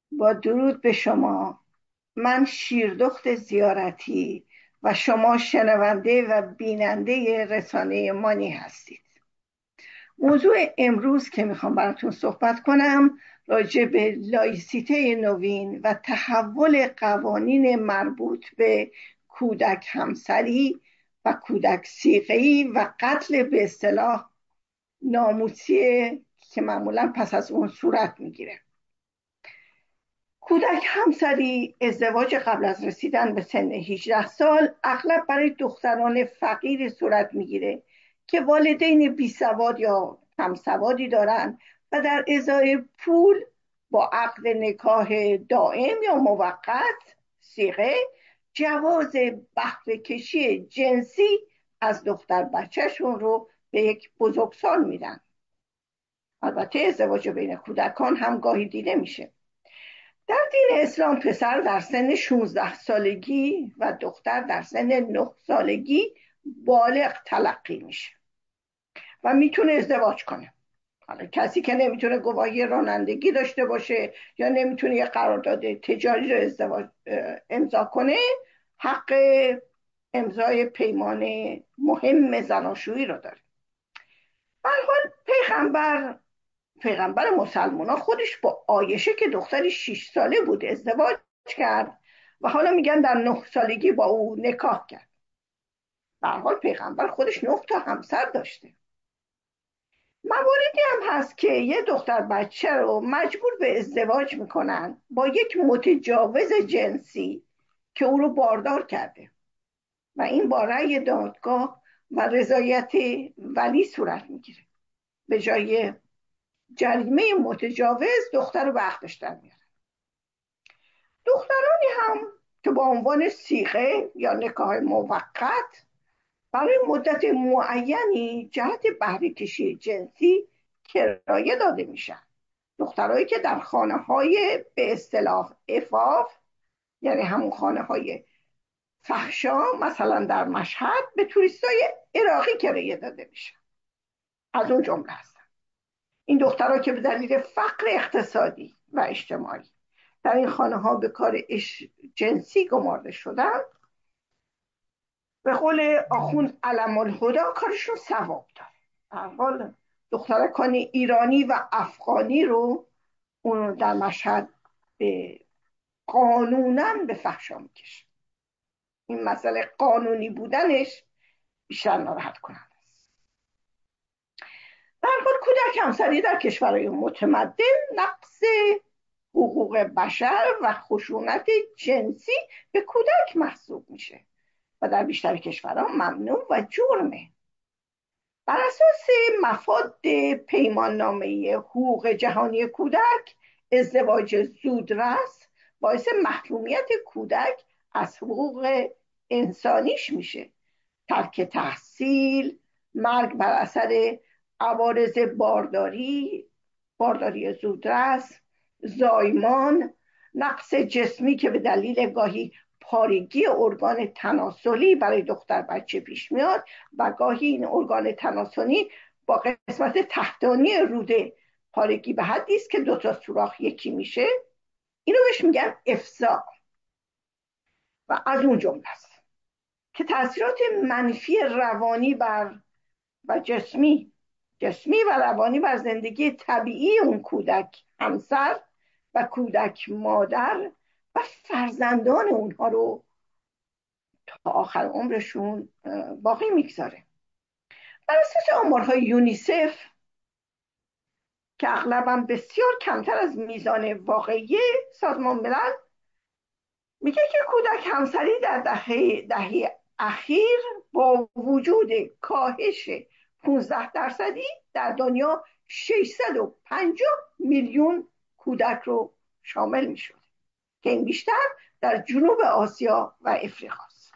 با درود به شما. من شیردخت زیارتی و شما شنونده و بیننده رسانه مانی هستید. موضوع امروز که میخوام براتون صحبت کنم راجع به لایسیته نوین و تحول قوانین مربوط به کودک همسری و کودک صیغه‌ای و قتل به اصطلاح ناموسی که معمولا پس از اون صورت میگیره. کودک همسری، ازدواج قبل از رسیدن به سن 18 سال، اغلب برای دختران فقیر صورت میگیره که والدین بی سواد یا کم سوادی دارند و در ازای پول با عقد نکاح دائم یا موقت صیغه جواز بهره کشی جنسی از دختر بچهشون رو به یک بزرگسال میدن. البته ازدواج بین کودکان هم گاهی دیده میشه. در دین اسلام پسر در سن 16 سالگی و دختر در سن 9 سالگی بالغ تلقی میشه و میتونه ازدواج کنه. حالا کسی که نمیتونه گواهی رانندگی داشته باشه یا نمیتونه یه قرارداد تجاری رو ازدواج امضا کنه، حق امضای پیمان مهم زناشویی رو داره. به هر حال پیغمبر مسلمان ها خودش با عایشه که دختری 6 ساله بود ازدواج کرد و حالا میگن در 9 سالگی با او نکاح کرد. به هر حال پیغمبر خودش 9 تا همسر داشته. مواردی هم هست که یه دختر بچه رو مجبور به ازدواج میکنن با یک متجاوز جنسی که او رو باردار کرده و این با رأی دادگاه و رضایت ولی صورت میگیره. به جای جریمه متجاوز دختر رو به عقدش در میاره. دخترانی هم که با عنوان صیغه یا نکاح موقت برای مدت معینی جهت بهره کشی جنسی کرایه داده میشن. دخترایی که در خانه های به اصطلاح عفاف، یعنی همون خانه های فحشا، مثلا در مشهد به توریستای عراقی کرایه داده میشن، از اون جمله هستن. این دخترها که به دلیل فقر اقتصادی و اجتماعی در این خانه ها به کار جنسی گمارده شدن، به قول آخوند علم الهدا کارشون ثواب داره. در حال دخترکان ایرانی و افغانی رو اون در مشهد به قانونا به فحشا میکشه. این مسئله قانونی بودنش بیشتر ناراحت کننده است. در حال کودک همسری در کشورهای متمدن نقض حقوق بشر و خشونت جنسی به کودک محسوب میشه و در بیشتر کشورها ممنوع و جرمه. بر اساس مفاد پیمان نامه حقوق جهانی کودک، ازدواج زودرس باعث محرومیت کودک از حقوق انسانیش میشه. ترک تحصیل، مرگ بر اثر عوارض بارداری زودرس، زایمان، نقص جسمی که به دلیل گاهی پارگی ارگان تناسلی برای دختر بچه پیش میاد و گاهی این ارگان تناسلی با قسمت تحتانی روده پارگی به حدی است که دو تا سوراخ یکی میشه. اینو بهش میگن افضاع و از اون جمله است که تاثیرات منفی روانی و جسمی و روانی بر زندگی طبیعی اون کودک همسر و کودک مادر و فرزندان اونها رو تا آخر عمرشون باقی میگذاره. بر اساس آمارهای یونیسف که اغلبا بسیار کمتر از میزان واقعی سازمان ملل، میگه که کودک همسری در دهه اخیر با وجود کاهش 15% در دنیا 650 میلیون کودک رو شامل میشد که این بیشتر در جنوب آسیا و افریقا است.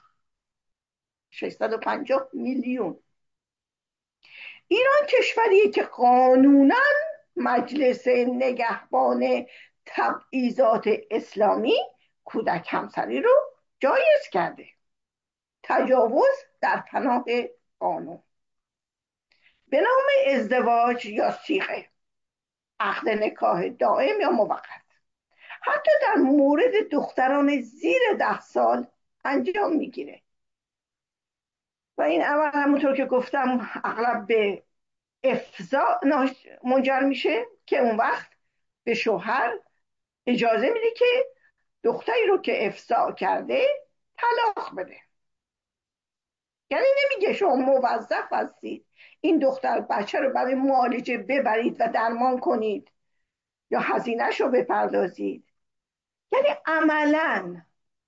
650 میلیون. ایران کشوریه که قانونا مجلس نگهبان تبعیضات اسلامی کودک همسری رو جایز کرده. تجاوز در پناه قانون به نام ازدواج یا صیغه، عقد نکاح دائم یا موقت، حتی در مورد دختران زیر 10 سال انجام میگیره و این عمل همونطور که گفتم اغلب به افضاع منجر میشه که اون وقت به شوهر اجازه میده که دختری رو که افضاع کرده طلاق بده. یعنی نمیگه شما موظف هستید این دختر بچه رو برای معالجه ببرید و درمان کنید یا هزینهش رو بپردازید. یعنی عملا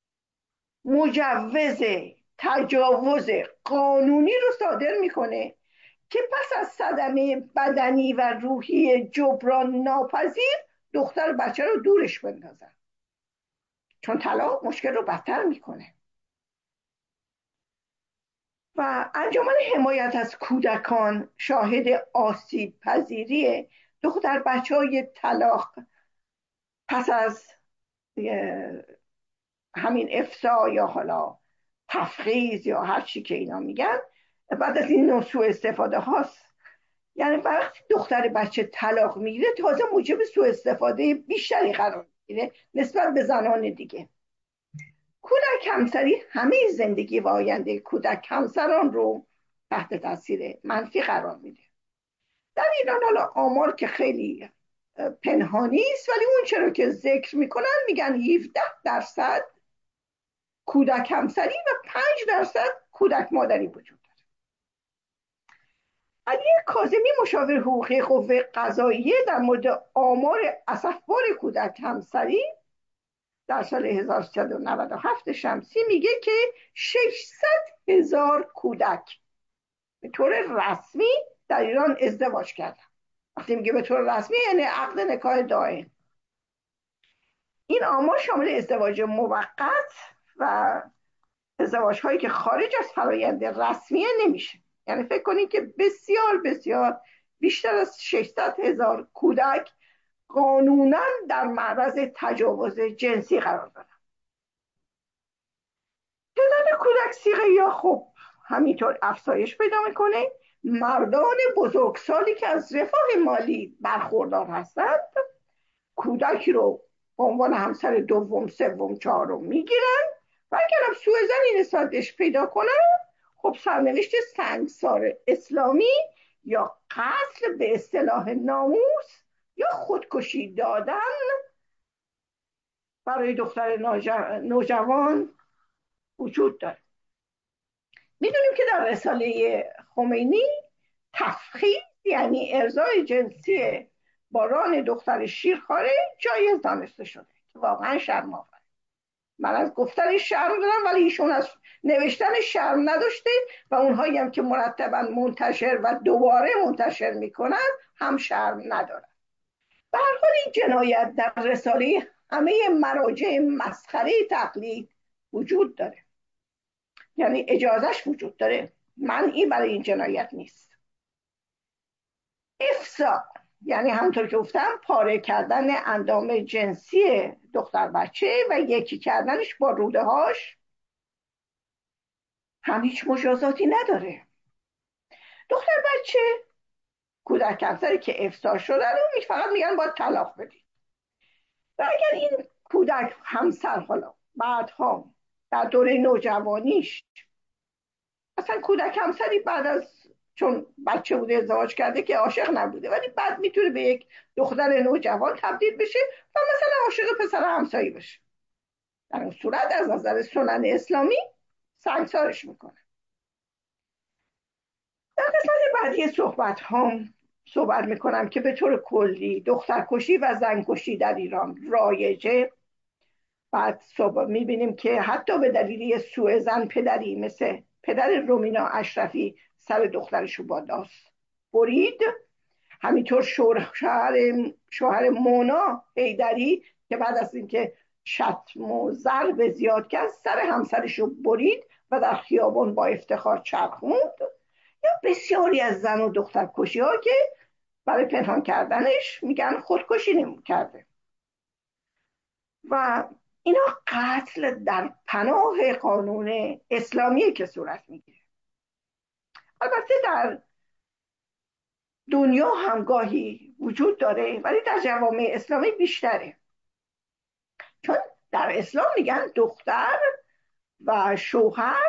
مجوز تجاوز قانونی رو صادر میکنه که پس از صدمه بدنی و روحی جبران ناپذیر دختر بچه رو دورش بندازن، چون طلاق مشکل رو بدتر میکنه. و انجمن حمایت از کودکان شاهد آسیب پذیری دختر بچه های طلاق پس از همین افضاع یا حالا تفخیص یا هر چی که اینا میگن بعد از این نوع سوء استفاده هاست. یعنی وقتی دختر بچه طلاق میگیره تازه موجب سوء استفاده بیشتری قرار میگیره نسبت به زنان دیگه. کودک همسری همه زندگی و آینده کودک همسران رو تحت تاثیر منفی قرار میده. در ایران حالا آمار که خیلی پنهانی است ولی اون چرا که ذکر میکنن میگن 17% کودک همسری و 5% کودک مادری وجود داره. علی کاظمی مشاور حقوقی قوه قضاییه در مورد آمار اسفبار کودک همسری در سال 1397 شمسی میگه که 600,000 کودک به طور رسمی در ایران ازدواج کردن. وقتی میگه به طور رسمی یعنی عقد نکاح دائم. این آمار شامل ازدواج موقت و ازدواج هایی که خارج از فرایند رسمیه نمیشه. یعنی فکر کنید که بسیار بسیار بیشتر از 600,000 کودک قانونا در معرض تجاوز جنسی قرار دارن. تعداد کودک صیغه خب همینطور افزایش پیدا میکنه. مردان بزرگسالی که از رفاه مالی برخوردار هستند کودکی رو به عنوان همسر دوم سوم چهارم میگیرن و اگر سوء زنی نسبت بهش پیدا کنن خب سرنوشت سنگسار اسلامی یا قتل به اصطلاح ناموس یا خودکشی دادن برای دختر نوجوان وجود داره. میدونیم که در رساله خمینی تفخیص یعنی ارضای جنسی باران دختر شیرخواره جایز دانسته شده. واقعا شرم‌آور. من از گفتن شرم دارم ولی ایشون از نوشتن شرم نداشته و اونهایی هم که مرتبا منتشر و دوباره منتشر میکنن هم شرم ندارن. به هر حال این جنایت در رساله همه مراجع مسخره تقلید وجود داره. یعنی اجازهش وجود داره، منعی برای این جنایت نیست. افضاع یعنی همونطور که گفتم پاره کردن اندام جنسی دختر بچه و یکی کردنش با روده هاش هم هیچ مجازاتی نداره. دختر بچه کودک همسری که افضاع شده رو فقط میگن باید طلاق بدید. و اگر این کودک همسر حالا بعدها در دوره نوجوانیش اصلا کودک همسری بعد از چون بچه بوده ازدواج کرده که عاشق نبوده ولی بعد میتونه به یک دختر نوجوان تبدیل بشه و مثلا عاشق پسر همسایه بشه. در اون صورت از نظر سنن اسلامی سنگسارش میکنه. در قسمت بعدی صحبت میکنم که به طور کلی دخترکشی و زنکشی در ایران رایجه. بعد صبح میبینیم که حتی به دلیل سوء زن پدری مثل پدر رومینا اشرفی سر دخترش رو با داست برید. همینطور شوهر مونا حیدری که بعد از اینکه شتم و ضرب زیاد کرد سر همسرش رو برید و در خیابان با افتخار چرخوند. یا بسیاری از زن و دختر کشی ها که برای پنهان کردنش میگن خودکشی کرده و اینا قتل در پناه قانون اسلامی که صورت میگیره. البته در دنیا هم گاهی وجود داره ولی در جوامع اسلامی بیشتره. چون در اسلام میگن دختر و شوهر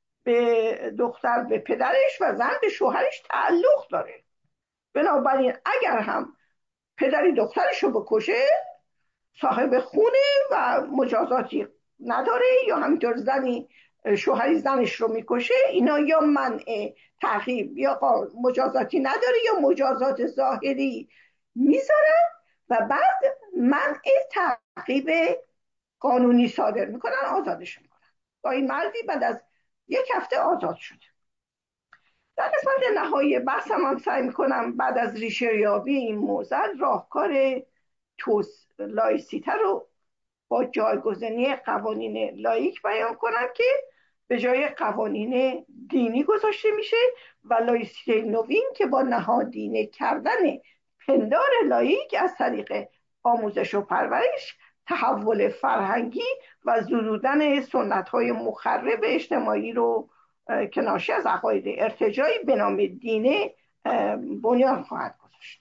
به پدرش و زن به شوهرش تعلق داره. بنابراین اگر هم پدری دخترش رو بکشه صاحب خونه و مجازاتی نداره، یا همینطور شوهری زنش رو میکشه، اینا یا منع تعقیب یا مجازاتی نداره یا مجازات ظاهری میذارن و بعد منع تعقیب قانونی صادر میکنن، آزادش میکنن. با این مردی بعد از 1 هفته آزاد شد. در قسمت نهایی بحثم هم سعی میکنم بعد از ریشه‌یابی این موزل راهکار لایسیته رو با جایگزینی قوانین لاییک بیان کنم که به جای قوانین دینی گذاشته میشه و لایسیته نوین که با نهادینه کردن پندار لاییک از طریق آموزش و پرورش، تحول فرهنگی و زدودن سنت‌های مخرب اجتماعی رو که ناشی از عقاید ارتجاعی به نام دینه بنیان خواهد گذاشت.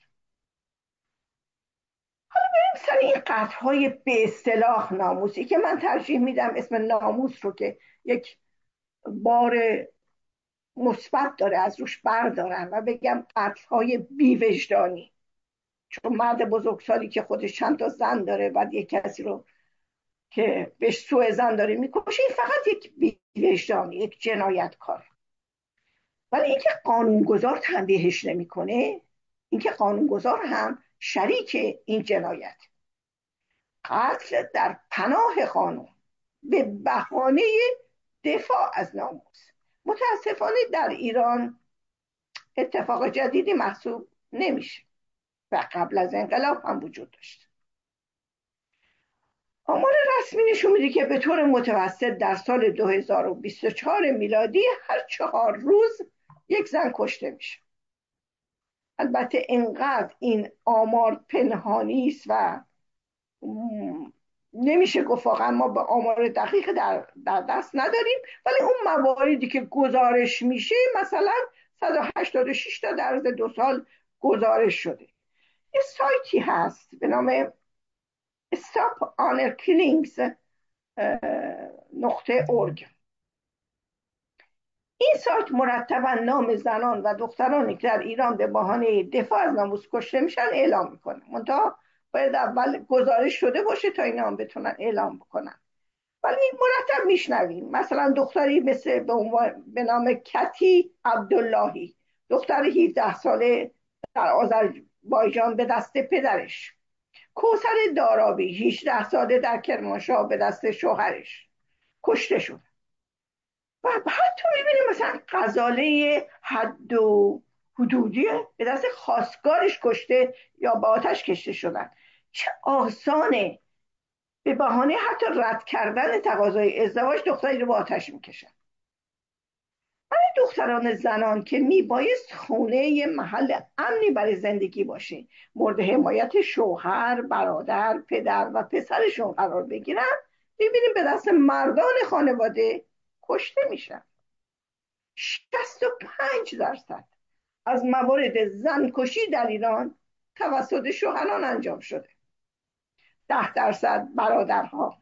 حالا بریم سر این قطعهای به اصطلاح ناموسی که من ترجیح میدم اسم ناموس رو که یک بار مثبت داره از روش بردارم و بگم قتل‌های بی‌وجدانی. چون مرد بزرگسالی که خودش چند تا زن داره و یک کسی رو که بهش سوء زن داره میکشه، این فقط یک بی‌وجدانی، یک جنایتکاره. ولی اینکه قانونگذار تنبیهش نمیکنه، اینکه قانونگذار هم شریک این جنایت، قتل در پناه قانون به بهانه دفاع از ناموس. متاسفانه در ایران اتفاق جدیدی محسوب نمیشه و قبل از انقلاب هم وجود داشت. آمار رسمی نشون میده که به طور متوسط در سال 2024 میلادی هر 4 روز یک زن کشته میشه. البته اینقدر این آمار پنهانی است و نمیشه گفت، واقعا ما به آمار دقیق در دست نداریم، ولی اون مواردی که گزارش میشه مثلا 186 تا در عرض 2 سال گزارش شده. یه سایتی هست به نام stophonorkillings.org. این سایت مرتبا نام زنان و دخترانی که در ایران به بهانه دفاع از ناموس کشته میشن اعلام میکنه. منتها باید اول گزارش شده باشه تا اینا هم بتونن اعلام بکنن. ولی مرتب میشنویم مثلا دختری مثل به نام کتی عبداللهی، دختر 17 ساله در آذربایجان به دست پدرش. کوثر دارابی 18 ساله در کرمانشاه به دست شوهرش کشته شد. و حتی میبینیم مثلا غزاله حد و حدودی به دست خواستگارش کشته یا با آتش کشته شدن. چه آسانه به بهانه حتی رد کردن تقاضای ازدواج دختری رو با آتش میکشن. برای دختران زنان که میبایست خونه محل امنی برای زندگی باشه، مورد حمایت شوهر، برادر، پدر و پسرشون قرار بگیرن، میبینیم به دست مردان خانواده کشته میشن. 65% از موارد زنکشی در ایران توسط شوهران انجام شده. 10% برادرها،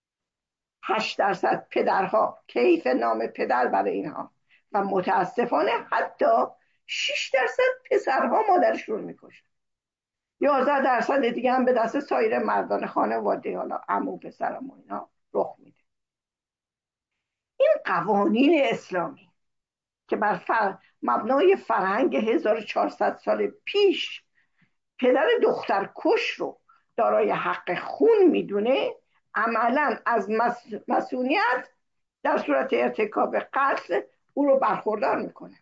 8% پدرها، کیف نام پدر برای اینها، و متاسفانه حتی 6% پسرها مادرشون میکشن. 11% دیگه هم به دست سایر مردان خانواده، حالا عمو، پسرم و اینا رخ میده. این قوانین اسلامی که بر مبنای فرهنگ 1400 سال پیش پدر دختر کش رو دارای حق خون میدونه، عملا از مسئولیت در صورت ارتکاب قتل او رو برخوردار میکنه.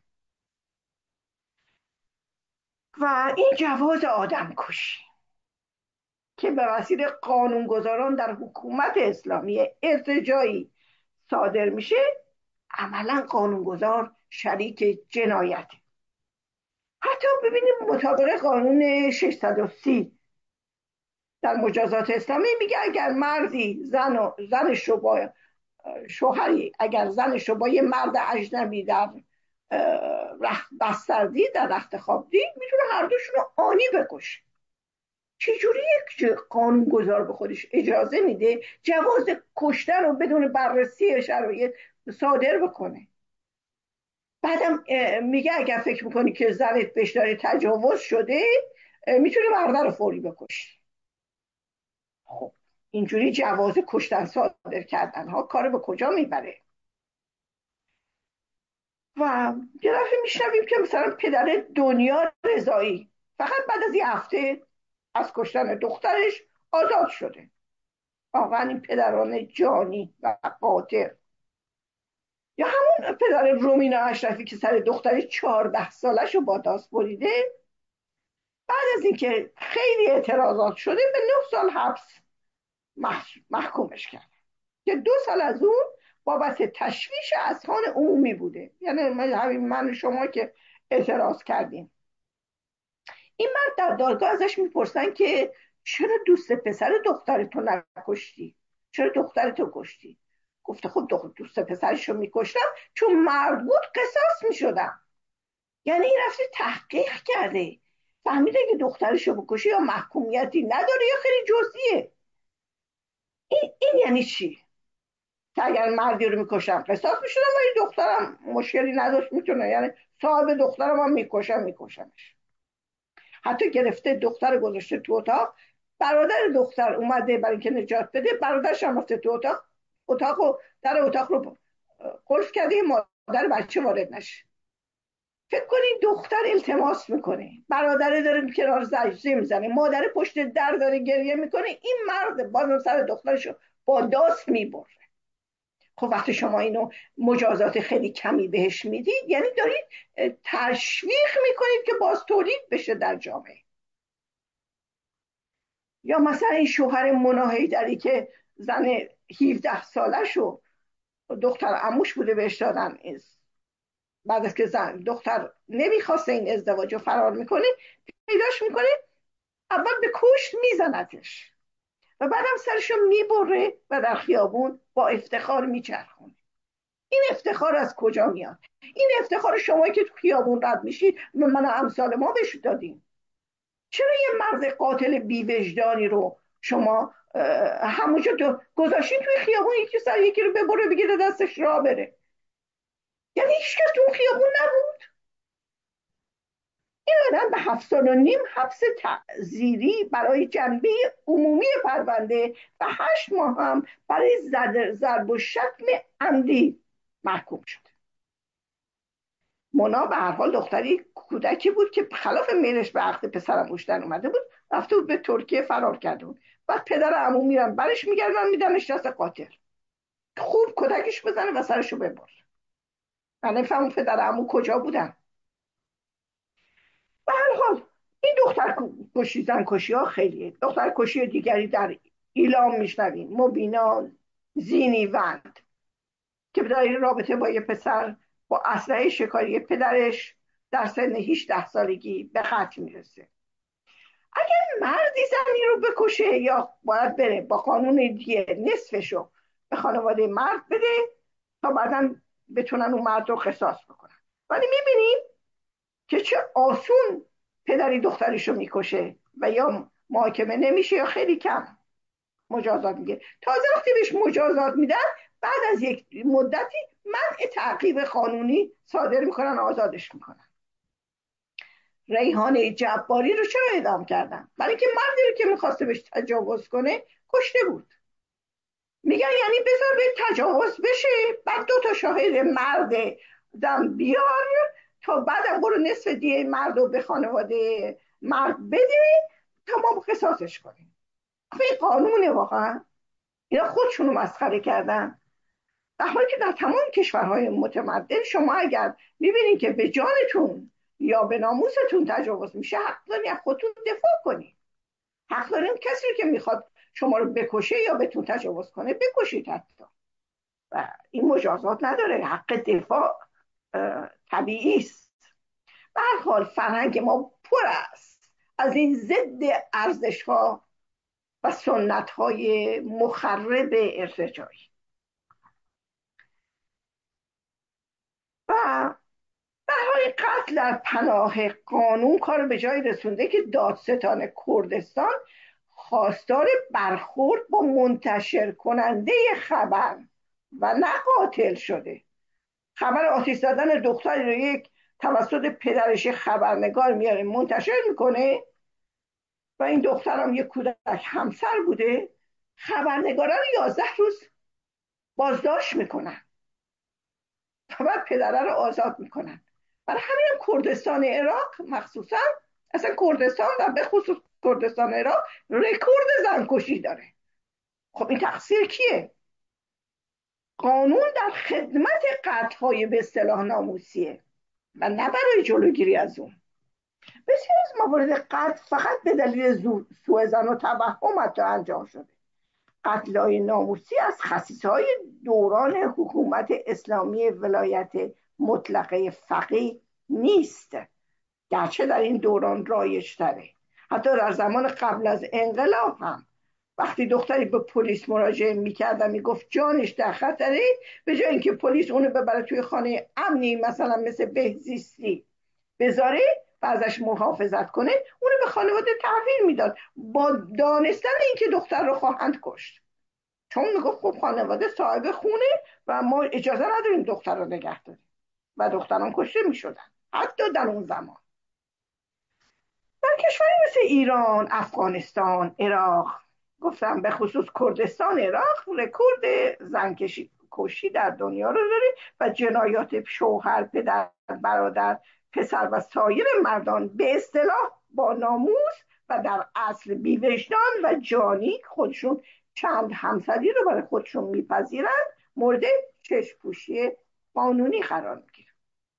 و این جواز آدم کشی که به وسیله قانونگذاران در حکومت اسلامی ارتجاعی صادر میشه، عملا قانونگذار شریک جنایته. حتی ببینیم مطابق قانون 630 در مجازات اسلامی میگه اگر مردی زنش رو با شوهری، اگر زنش رو با یه مرد اجنبی در بستر دید، در رخت خواب دید، میتونه هر دوشون رو آنی بکشه. چجوری یک قانون گذار به خودش اجازه میده جواز کشتن رو بدون بررسی شرایط صادر بکنه. بعدم میگه اگر فکر میکنی که زنت بهش داره تجاوز شده میتونی مرده رو فوری بکشی. خب اینجوری جواز کشتن صادر کردن ها کار به کجا میبره؟ و یه دفعه میشنویم که مثلا پدر دنیا رضایی فقط بعد از یه هفته از کشتن دخترش آزاد شده. واقعا این پدران جانی و قاطع. یا همون پدر رومینا اشرفی که سر دختر 14 سالش رو با داست بریده، بعد از اینکه خیلی اعتراضات شده به 9 سال حبس محکومش کرد که 2 سال از اون بابت تشویش اذهان عمومی بوده. یعنی همین من و شما که اعتراض کردیم. این مرد در دادگاه ازش میپرسن که چرا دوست پسر دخترتو نکشتی؟ چرا دخترتو کشتی؟ گفته خب دوست پسرشو میکشتم چون مرد بود قصاص میشدم. یعنی این رفته تحقیق کرده فهمیده که دخترشو بکشه یا محکومیتی نداره یا خیلی جزئیه. این یعنی چی؟ که اگر مردی رو میکشم قصاص میشدم ولی دخترم مشکلی نداشت میتونه، یعنی صاحب دخترم هم میکشمش. حتی گرفته دختر گذاشته تو اتاق، برادر دختر اومده برای اینکه نجات بده، برادرش هم رفته تو در اتاق رو قلف کرده مادر بچه وارد نشه. فکر کنید دختر التماس میکنه، برادره داره کنار زجزه میزنه، مادر پشت در داره گریه میکنه، این مرد بازم سر دخترشو با داست میبره. خب وقتی شما اینو مجازات خیلی کمی بهش میدید یعنی دارید تشویق میکنید که باز تولید بشه در جامعه. یا مثلا این شوهر مونا حیدری که زن 17 سالشو دختر عموش بوده بهش دادن، بعد از که دختر نمیخواسته این ازدواج رو فرار میکنه، پیداش میکنه اول به کشت میزنتش و بعدم سرشو میبره و در خیابون با افتخار میچرخونه. این افتخار از کجا میاد؟ این افتخار شما که تو خیابون رد میشید من و امثال ما بهش دادیم. چرا یه مرد قاتل بیوجدانی رو شما همونجا گذاشتین توی خیابون یکی سر یکی رو ببره بگیره دستش راه بره؟ یعنی هیچکس تو اون خیابون نبود. این آدم به 7 سال و نیم حبس تعزیری برای جنبه عمومی پرونده و 8 ماه هم برای ضرب و شتم عمدی محکوم شد. مونا به هر حال دختری کودکی بود که خلاف میلش به عقد پسرم اوشتن اومده بود، رفته بود به ترکیه فرار کرده بود. بعد پدر عمو میرن برش میگردن میدنش دست قاتل، خوب کتکش بزنه و سرشو ببر. من نفهم پدر عمو کجا بودن. به هر حال این دختر کشی زن کشی ها خیلیه. دختر کشی دیگری در ایلام میشنویم، مبینا زینیوند که در رابطه با یه پسر با اسلحه شکاری پدرش در سن 18 سالگی به قتل میرسه. اگر مردی زنی رو بکشه یا باید بره با قانون دیگه نصفشو به خانواده مرد بده تا بعدا بتونن اون مرد رو قصاص بکنن. ولی میبینیم که چه آسون پدری دخترش رو میکشه و یا محاکمه نمیشه یا خیلی کم مجازات میگه. تازه وقتی بهش مجازات میدن بعد از یک مدتی منع تعقیب قانونی صادر میکنن، آزادش میکنن. ریحانه جباری رو چرا اعدام کردن؟ برای اینکه مردی رو که میخواسته بهش تجاوز کنه کشته بود. میگن یعنی بذار به تجاوز بشه بعد 2 شاهد مرد زن بیار تا بعدم برو نصف دیه مرد رو به خانواده مرد بده تا ما قصاصش کنیم. این قانونه واقعا؟ اینا خودشونو مسخره کردن. در حالی که در تمام کشورهای متمدن شما اگر میبینید که به جانتون یا به ناموستون تجاوز میشه حق دارین از خودتون دفاع کنید. حق دارین کسی که میخواد شما رو بکشه یا بهتون تجاوز کنه بکشید حتی. و این مجازات نداره، حق دفاع طبیعی است. به هر حال فرهنگ ما پر است از این ضد ارزش ها و سنت های مخرب ارتجاعی. و به حال قتل در پناه قانون کار به جایی رسونده که دادستان کردستان خواستار برخورد با منتشر کننده خبر و نه قاتل شده. خبر آتش زدن دختری رو یک توسط پدرش خبرنگار میاره منتشر میکنه و این دخترم یک کودک همسر بوده، خبرنگارا رو 11 روز بازداشت میکنن و بعد پدره رو آزاد میکنن. برای همین کردستان عراق مخصوصا، اصلا کردستان و به خصوص کردستان عراق رکورد زنکشی داره. خب این تقصیر کیه؟ قانون در خدمت قتل‌های به اصطلاح ناموسیه و نه برای جلوگیری از اون. بسیار از موارد قتل فقط به دلیل سوء ظن و توهم حتی انجام شده. قتل‌های ناموسی از خصیصه‌های دوران حکومت اسلامی ولایت مطلقه فقیه نیست، گرچه در این دوران رایج تره. حتی در زمان قبل از انقلاب هم وقتی دختری به پلیس مراجعه میکرد و میگفت جانش در خطره، به جای اینکه پلیس اونو ببره توی خانه امنی مثلا مثل بهزیستی بذاره و ازش محافظت کنه، اونو به خانواده تحویل میداد با دانستن اینکه دختر رو خواهند کشت، چون میگفت خب خانواده صاحب خونه و ما اجازه نداریم دختر رو نگه داریم و دختران کشته میشدن حتی در اون زمان. در کشوری مثل ایران، افغانستان، عراق، گفتم به خصوص کردستان عراق رکورد زنکشی در دنیا رو داره و جنایات شوهر، پدر، برادر، پسر و سایر مردان به اصطلاح با ناموس و در اصل بی‌وجدان و جانی خودشون چند همسری رو برای خودشون میپذیرند مورد چشم‌پوشی قانونی قرار میگیره.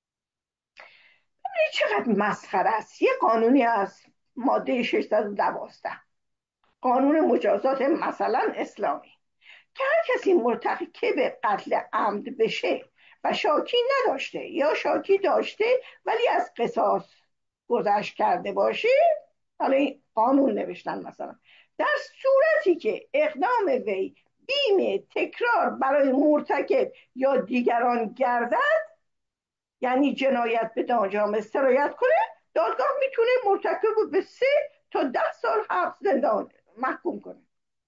چقدر مسخره است. یه قانونی از ماده 612 قانون مجازات مثلا اسلامی که هر کسی مرتکب قتل عمد بشه و شاکی نداشته یا شاکی داشته ولی از قصاص گذشت کرده باشه، حالا این قانون نوشتن مثلا در صورتی که اقدام وی بیم تکرار برای مرتکب یا دیگران گردد، یعنی جنایت به جرم سرایت کنه، دادگاه میتونه مرتکب رو به 3 تا 10 سال حبس زندان محکوم کنه.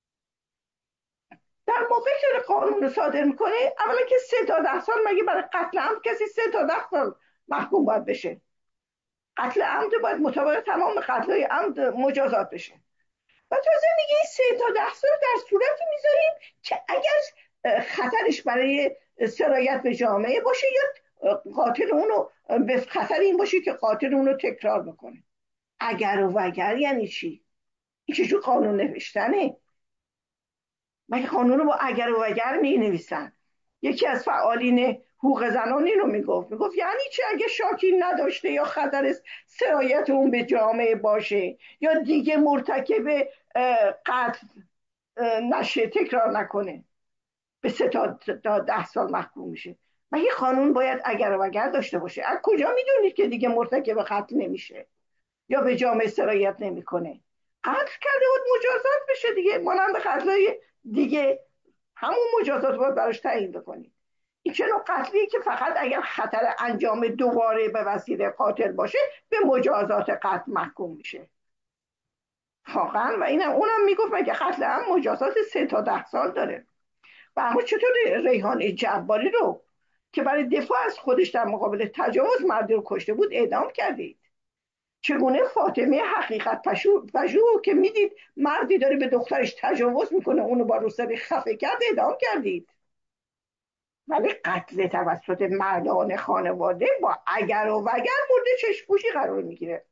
در موقعی که قانون رو صادر میکنه اولا که 3 تا 10 سال، مگه برای قتل عمد کسی 3 تا 10 سال محکوم باید بشه؟ قتل عمد باید مطابق تمام قتل‌های عمد مجازات بشه. و تازه میگه 3 تا 10 سال در صورتی میذاریم که اگر خطرش برای سرایت به جامعه باشه یا قاتل اونو به خطر این باشه که قاتل اونو تکرار بکنه. اگر و وگر یعنی چی؟ این چجور قانون نوشتنه؟ مگه قانون رو با اگر و وگر می نویسن؟ یکی از فعالین حقوق زنان این رو میگفت یعنی چی اگه شاکی نداشته یا خطر سرایت اون به جامعه باشه یا دیگه مرتکب قتل نشه، تکرار نکنه، به 3 تا 10 سال محکوم میشه. مگه قانون باید اگر و وگر داشته باشه؟ از کجا میدونید که دیگه مرتکب قتل نمیشه یا به جامعه سرایت نمیکنه؟ قتل کرده بود مجازات بشه دیگه، مانند قتلای دیگه همون مجازات باید براش تعیین بکنید. این چه نوع قتلیه که فقط اگر خطر انجام دوباره به وسیله قاتل باشه به مجازات قتل محکوم میشه واقعا. و اینم اونم میگفت مگه قتل هم مجازات 3 تا 10 سال داره. و اما چطور ریحانه جباری رو که برای دفاع از خودش در مقابل تجاوز مردی رو کشته بود اعدام کردید؟ چگونه فاطمه حقیقت پژوه که میدید مردی داره به دخترش تجاوز میکنه اونو با روسری خفه کرد اعدام کردید؟ ولی قتل توسط مردان خانواده با اگر و وگر مورد چشم‌پوشی قرار میگیره.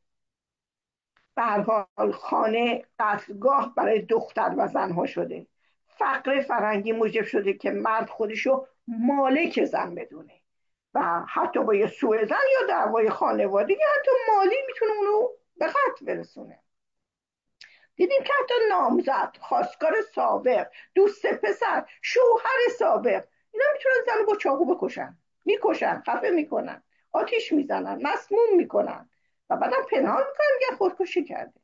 به هر حال خانه قتلگاه برای دختر و زنها شده. فقر فرهنگی موجب شده که مرد خودشو مالک زن بدونه و حتی با یه سوء زن یا دعوای خانوادگی حتی مالی میتونه اونو به قتل برسونه. دیدیم که حتی نامزد، خواستگار سابق، دوست پسر، شوهر سابق، اینا میتونن زن با چاقو بکشن، میکشن، خفه میکنن، آتیش میزنن، مسموم میکنن و بعدم پنهان میکنن میگن خودکشی کرده.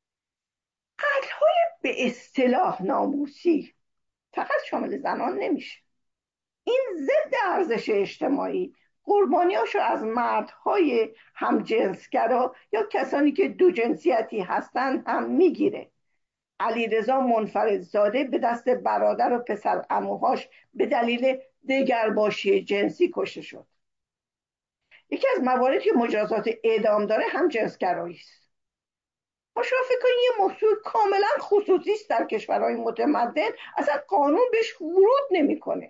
قتل‌های به اصطلاح ناموسی فقط شامل زنان نمیشه. این ضد ارزش اجتماعی قربانیاشو از مردهای همجنسگرا یا کسانی که دو جنسیتی هستن هم میگیره. علیرضا منفردزاده به دست برادر و پسر عموهاش به دلیل دگرباشی جنسی کشته شد. یکی از مواردی که مجازات اعدام داره هم جنسگرایی است. ما شما فکر کنید یه موضوع کاملا خصوصی است در کشورهای متمدن، اصلا قانون بهش ورود نمیکنه.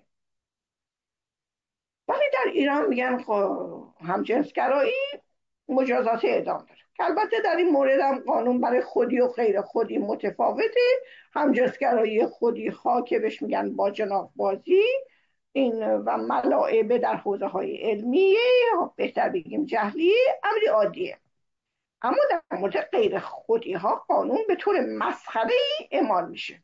ولی در ایران میگن خب هم جنسگرایی مجازات اعدام داره، که البته در این مورد هم قانون برای خودی و غیر خودی متفاوته. هم جنسگرایی خودی ها که بهش میگن با جناح بازی این و ملاعبه در حوزه های علمیه یا بهتر بگیم جهلیه امری عادیه. اما در مورد غیر خودی ها قانون به طور مسخره ای اعمال میشه.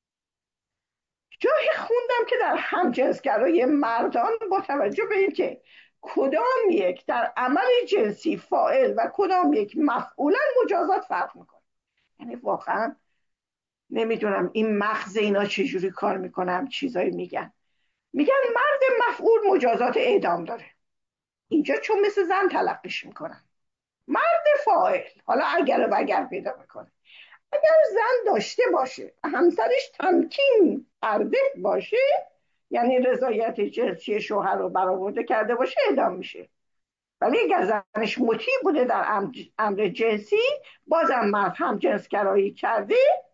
جایی خوندم که در همجنسگرایی مردان با توجه به اینکه کدام یک در عمل جنسی فاعل و کدام یک مفعولا مجازات فرق میکنه. یعنی واقعا نمیدونم این مغز اینا چجوری کار میکنم، چیزایی میگن مرد مفعول مجازات اعدام داره، اینجا چون مثل زن تلقیش میکنن. مرد فاعل حالا اگر و اگر پیدا میکنه، اگر زن داشته باشه همسرش تمکین کرده باشه، یعنی رضایت جنسی شوهر رو برآورده کرده باشه، اعدام میشه. ولی اگر زنش مطیع بوده در امر جنسی، بازم مرد هم جنسگرایی کرده،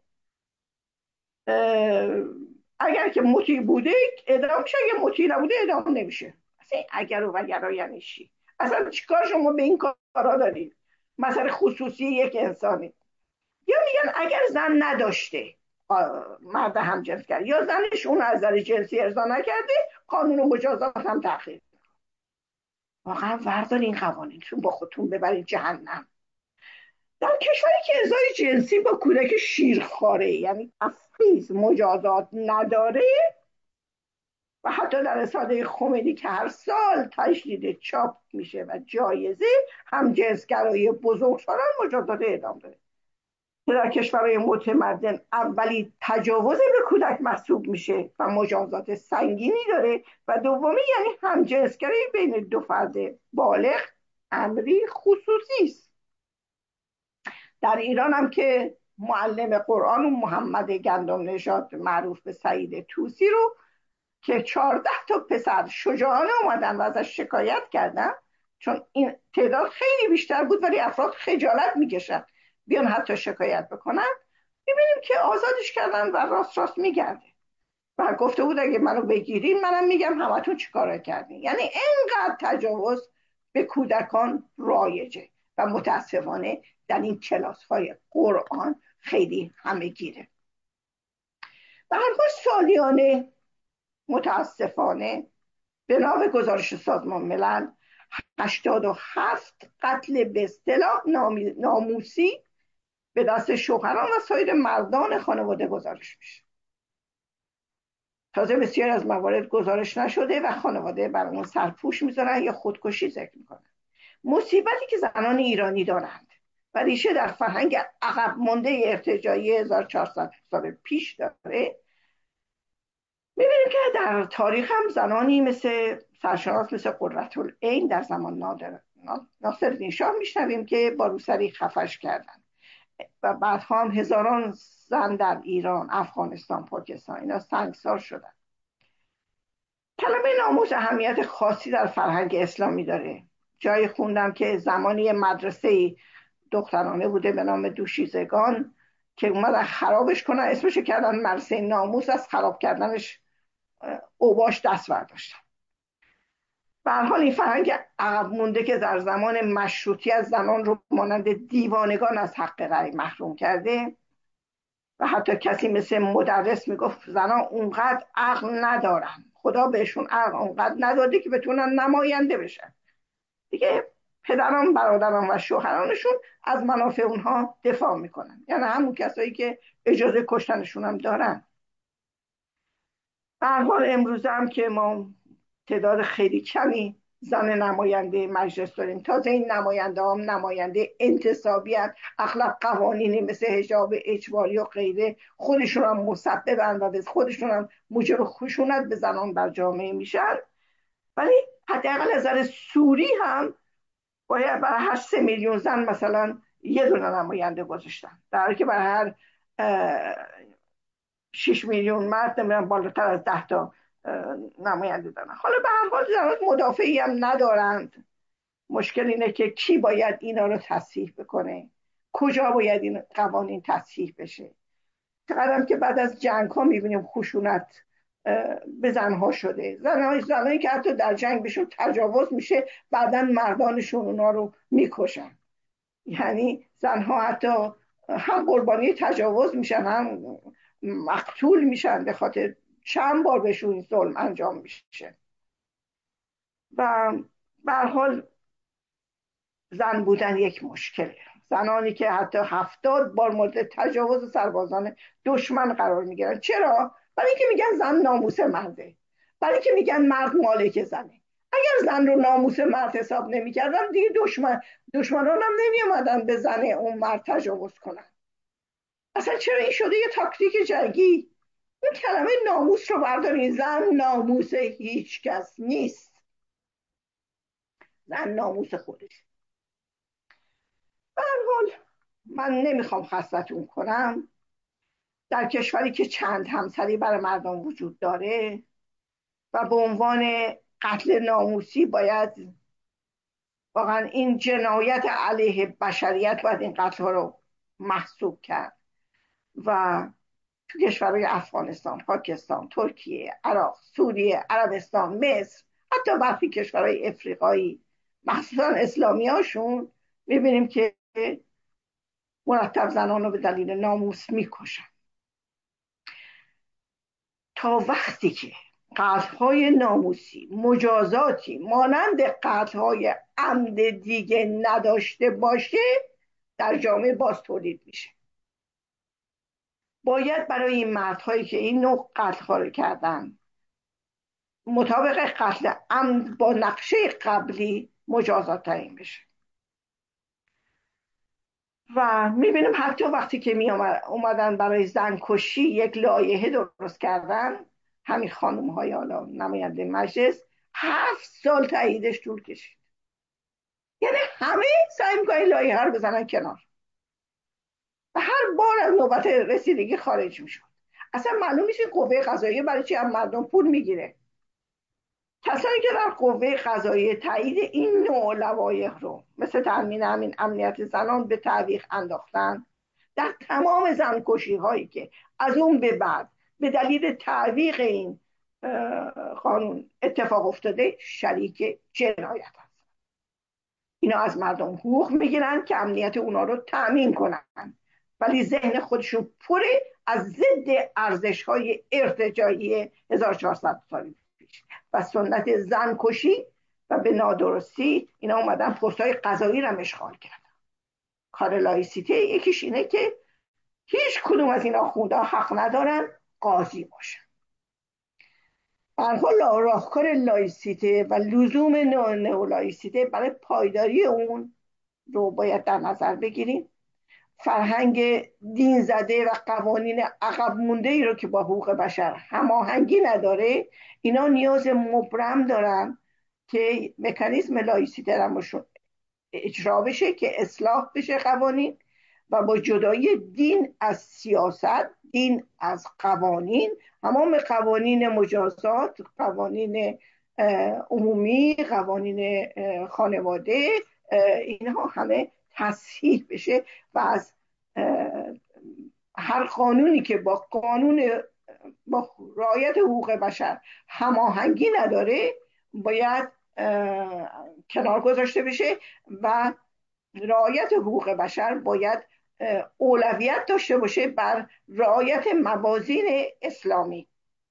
اگر که مطیع بوده اعدام میشه، اگر مطیع نبوده اعدام نمیشه. اصلا اگر و اگر یعنی چی؟ اصلا چیکار شما به این کارا دارید؟ مثلا خصوصی یک انسانی. یا میگن اگر زن نداشته مرد هم جنس کرد یا زنش اون از نظر جنسی ارضا نکرده، قانون و مجازات هم تأخیر. واقعا وردار این قوانینتون با خودتون ببرید جهنم. در کشوری که ارضای جنسی با کودک شیرخواره یعنی تفحیص مجازات نداره و حتی در رساله خمینی که هر سال تجدید چاپ میشه و جایزه، هم جنسگرایی بزرگسالان مجازات اعدام داره. در کشورهای متمدن اولی تجاوز به کودک محسوب میشه و مجازات سنگینی داره و دومی یعنی همجنسگرایی بین دو فرد بالغ امری خصوصی است. در ایران هم که معلم قرآن و محمد گندم نژاد معروف به سعید طوسی رو که 14 تا پسر شجاعانه اومدن و ازش شکایت کردن، چون این تعداد خیلی بیشتر بود ولی افراد خجالت میکشن بیان حتی شکایت بکنن، میبینیم که آزادش کردن و راست میگرده و گفته بود اگه منو بگیرین منم میگم همتون چیکارا کردین. یعنی اینقدر تجاوز به کودکان رایجه و متاسفانه در این کلاس های قرآن خیلی همه گیره. و هر سالیانه متاسفانه به نام گزارش سازمان ملل 87 قتل به اصطلاح ناموسی به دست شوهران و سایر مردان خانواده گزارش میشه. تازه بسیار از موارد گزارش نشده و خانواده بر اون سرپوش میذارن یا خودکشی ذکر میکنن. مصیبتی که زنان ایرانی دارند و ریشه در فرهنگ عقب مانده ارتجاعی 1400 سال پیش داره. میبینیم که در تاریخ هم زنانی مثل سرشناس مثل قرةالعین در زمان ناصرالدین شاه میشنویم که با روسری خفش کردن و بعدها هم هزاران زن در ایران، افغانستان، پاکستان اینا سنگسار شدن. کلمه ناموس اهمیت خاصی در فرهنگ اسلامی داره. جایی خوندم که زمانی مدرسه دخترانه بوده به نام دوشیزگان که اومدن خرابش کنن، اسمش کردن مدرسه ناموس، از خراب کردنش اوباش دست برداشتن. به هر حال این فرهنگ عقب مونده که در زمان مشروطیت زنان رو مانند دیوانگان از حق رأی محروم کرده و حتی کسی مثل مدرس میگفت زنان اونقدر عقل ندارن، خدا بهشون عقل اونقدر نداده که بتونن نماینده بشن. دیگه پدران، برادران و شوهرانشون از منافع اونها دفاع میکنن، یعنی همون کسایی که اجازه کشتنشون هم دارن. به هر حال امروز هم که ما تعداد خیلی کمی زن نماینده مجلس داریم، تازه این نماینده هم نماینده انتصابی هست، اغلب قوانینی مثل حجاب اجباری و غیره خودشون هم مسببن و به خودشون هم موجب خشونت به زنان بر جامعه میشن. ولی حداقل از نظر سوری هم باید برای هر 3 میلیون زن مثلا یه دونه نماینده گذاشتن، در حالی که برای هر 6 میلیون مرد نمیدونم بالاتر از 10 تا نماینده دارن. حالا به هر حال زنان مدافعی هم ندارند. مشکل اینه که کی باید اینا رو تصحیح بکنه، کجا باید این قوانین تصحیح بشه. چقدرم که بعد از جنگ ها میبینیم خشونت به زنها شده، زنهایی که حتی در جنگ بهشون تجاوز میشه بعدا مردانشون اونا رو میکشن. یعنی زنها حتی هم قربانی تجاوز میشن هم مقتول میشن به خاطر چند بار بهشون این ظلم انجام میشه. و به هر حال زن بودن یک مشکله. زنانی که حتی 70 بار مورد تجاوز سربازان دشمن قرار میگیرن. چرا؟ برای اینکه میگن زن ناموس مرده، برای اینکه میگن مرد مالک زنه. اگر زن رو ناموس مرد حساب نمیکردن دیگه دشمنان هم نمیومدن به زن اون مرد تجاوز کنن. اصلا چرا این شده یه تاکتیک جنگی؟ اون کلمه ناموس رو بردارین. زن ناموس هیچ کس نیست، زن ناموس خودش. به هر حال من نمیخوام خستتون کنم. در کشوری که چند همسری برای مردم وجود داره و به عنوان قتل ناموسی باید واقعا این جنایت علیه بشریت باید این قتل ها رو محسوب کرد. و تو کشورهای افغانستان، پاکستان، ترکیه، عراق، سوریه، عربستان، مصر، حتی برخی کشورهای افریقایی مخصوصا اسلامی هاشون میبینیم که مرتب زنان رو به دلیل ناموس میکشن. تا وقتی که قتل‌های ناموسی مجازاتی مانند قتل‌های عمد دیگه نداشته باشه در جامعه باز تولید میشه. باید برای این مردهایی که این نوع قتل‌ها رو کردن مطابق قتل عمد با نقشه قبلی مجازات تعیین بشه. و میبینیم حتی وقتی که اومدن برای زنکشی یک لایحه درست کردن، همین خانم های حالا نماینده مجلس 7 سال تاییدش طول کشید. یعنی همه سعی میکنن لایحه رو بزنن کنار و هر بار از نوبت رسیدگی خارج میشد. اصلا معلوم نیست قوه قضاییه برای چی هم مردم پول میگیره. کسانی که در قوه قضاییه تایید این نوع لوایح رو مثل تامین همین امنیت زنان به تعویق انداختن، در تمام زنکشی هایی که از اون به بعد به دلیل تعویق این قانون اتفاق افتاده شریک جنایت هست. اینا از مردم حقوق میگیرن که امنیت اونا رو تأمین کنن، ولی ذهن خودشون پره از ضد ارزش های ارتجاعی 1400 سال پیش و سنت زنکشی. و به نادرستی اینا اومدن پست‌های قضایی رو اشغال کردن. کار لایسیته یکیش اینه که هیچ کدوم از اینا خونده حق ندارن قاضی باشن. به هر حال راهکار لایسیته و لزوم نئولایسیته برای پایداری اون رو باید در نظر بگیریم. فرهنگ دین زده و قوانین عقب مونده ای رو که با حقوق بشر هماهنگی نداره، اینا نیاز مبرم دارن که مکانیزم لایسیته رو اجرا بشه، که اصلاح بشه قوانین و با جدایی دین از سیاست، دین از قوانین، تمام قوانین مجازات، قوانین عمومی، قوانین خانواده، اینها همه تصحیح بشه و از هر قانونی که با رعایت حقوق بشر هماهنگی نداره باید کنار گذاشته بشه و رعایت حقوق بشر باید اولویت داشته باشه بر رعایت موازین اسلامی.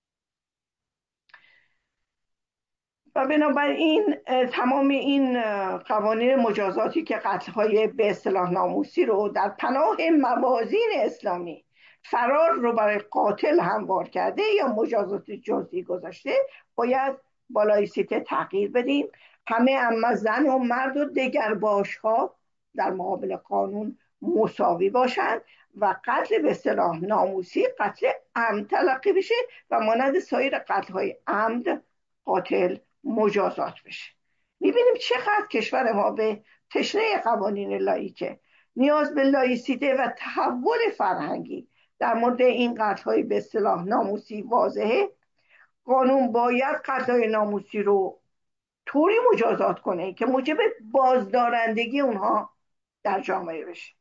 و بنابراین تمام این قوانین مجازاتی که قتل‌های به اصطلاح ناموسی رو در پناه موازین اسلامی فرار رو برای قاتل هموار کرده یا مجازات جزئی گذاشته، باید با لایسیته تغییر بدیم. همه اما زن و مرد و دگرباش‌ها در مقابل قانون مساوی باشند و قتل به اصطلاح ناموسی قتل عمد تلقی بشه و مانند سایر قتل‌های عمد قاتل مجازات بشه. میبینیم چقدر کشور ما به تشنه قوانین لایکه، نیاز به لایسیته و تحول فرهنگی در مورد این قتل‌های به اصطلاح ناموسی واضحه. قانون باید قتل‌های ناموسی رو طوری مجازات کنه که موجب بازدارندگی اونها در جامعه بشه.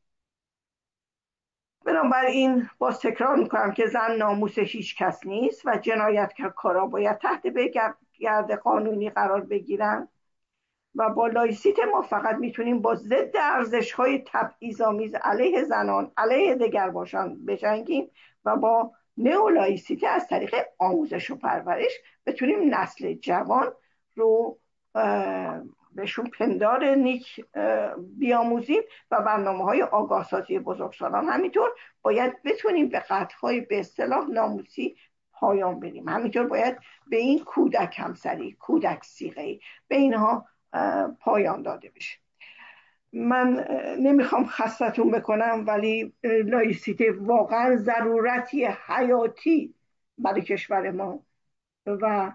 بنابراین باز تکرار میکنم که زن ناموس هیچ کس نیست و جنایتکارا باید تحت گرد قانونی قرار بگیرن و با لایسیت ما فقط میتونیم با ضد ارزش‌های تبعیض‌آمیز علیه زنان، علیه دگرباشان بجنگیم و با نئولایسیته از طریق آموزش و پرورش بتونیم نسل جوان رو بهشون پندار نیک بیاموزیم و برنامه‌های آگاهسازی بزرگسالان همینطور باید بتونیم به قتل‌های به اصطلاح ناموسی پایان بدیم. همینطور باید به این کودک همسری، کودک صیغه‌ای، به اینها پایان داده بشه. من نمیخوام خستتون بکنم، ولی لایسیته واقعا ضرورتی حیاتی برای کشور ما و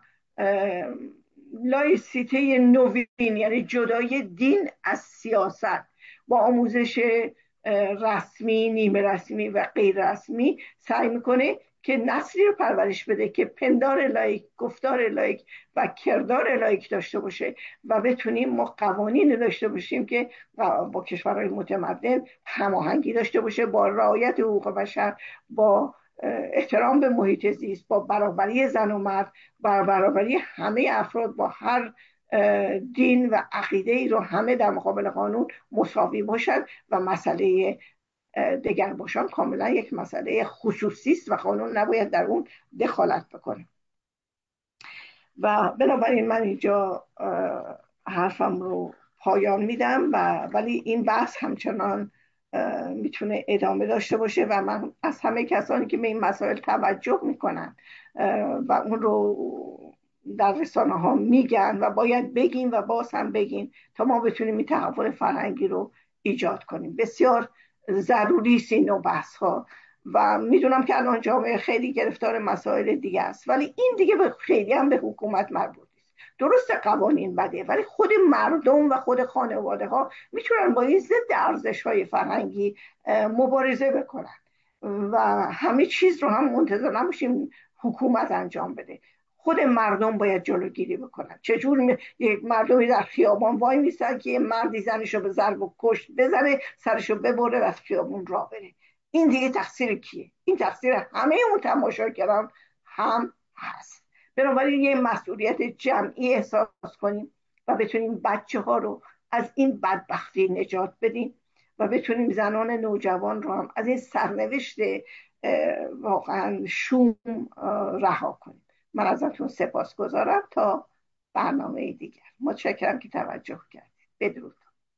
لایسیته نوین، یعنی جدای دین از سیاست با آموزش رسمی، نیمه رسمی و غیر رسمی سعی میکنه که نسلی رو پرورش بده که پندار لایک، گفتار لایک و کردار لایک داشته باشه و بتونیم ما قوانین داشته باشیم که با کشورهای متمدن هماهنگی داشته باشه، با رعایت حقوق بشر، با احترام به محیط زیست، با برابری زن و مرد، با برابری همه افراد با هر دین و عقیده ای رو همه در مقابل قانون مساوی باشد و مسئله دگرباشان کاملا یک مسئله خصوصی است و قانون نباید در اون دخالت بکنه. و بنابراین من اینجا حرفم رو پایان میدم ولی این بحث همچنان میتونه ادامه داشته باشه و من از همه کسانی که به این مسائل توجه میکنن و اون رو در رسانه ها میگن و باید بگیم و باز هم بگیم تا ما بتونیم این تحول فرهنگی رو ایجاد کنیم. بسیار ضروری است این نوع بحث ها و میدونم که الان جامعه خیلی گرفتار مسائل دیگه است، ولی این دیگه خیلی هم به حکومت مربوط نیست. درست قوانین بده، ولی خود مردم و خود خانواده ها میتونن با این ضد ارزش های فرهنگی مبارزه بکنن و همه چیز رو هم منتظر نباشیم حکومت انجام بده. خود مردم باید جلوگیری بکنن. چجور یک مردمی در خیابان وای میستن که یه مردی زنشو به ضرب و کشت بزنه، سرشو ببره و از خیابون راه بره؟ این دیگه تقصیر کیه؟ این تقصیر همه اون تماشاگران هم هست. بنابراین یه مسئولیت جمعی احساس کنیم و بتونیم بچه ها رو از این بدبختی نجات بدیم و بتونیم زنان نوجوان رو هم از این سرنوشت واقعا شوم رها کنیم. من ازتون سپاسگزارم. تا برنامه دیگر. متشکرم که توجه کردید. بدرود.